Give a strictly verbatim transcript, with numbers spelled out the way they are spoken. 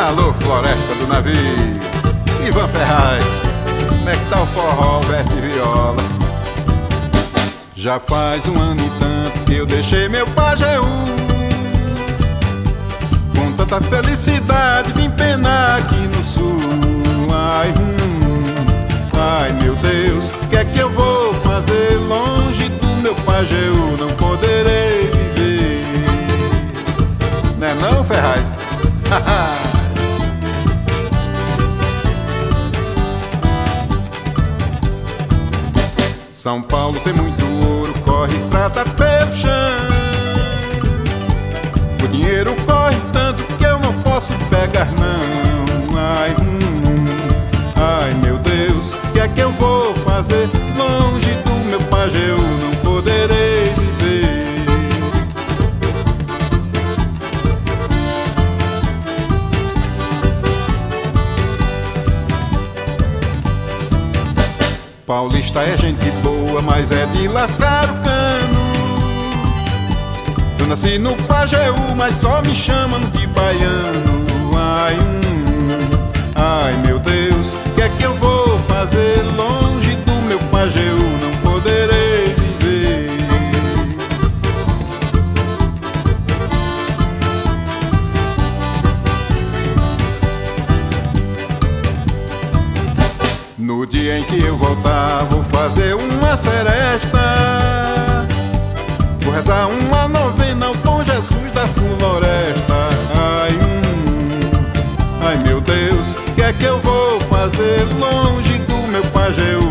Alô, floresta do navio, Ivan Ferraz, como é que tá o forró, verso e viola? Já faz um ano e tanto que eu deixei meu Pajeú, com tanta felicidade vim penar aqui no sul. Ai, hum, ai meu Deus, o que é que eu vou fazer longe do meu Pajeú? Não poderei viver. Não é não, Ferraz? São Paulo tem muito ouro, corre prata pelo chão. O dinheiro corre tanto que eu não posso pegar não. Ai, hum, ai meu Deus, o que é que eu vou fazer longe do meu Pajeú? Não poderei viver. Paulista é gente boa, mas é de lascar o cano. Eu nasci no Pajeú, mas só me chamam de baiano. Ai, hum, ai meu Deus, o que é que eu vou fazer longe do meu Pajeú? Não poderei viver. No dia em que eu voltar, vou fazer uma seresta, vou rezar uma novena ao Bom Jesus da floresta. Ai, hum, ai meu Deus, o que é que eu vou fazer longe do meu Pajeú?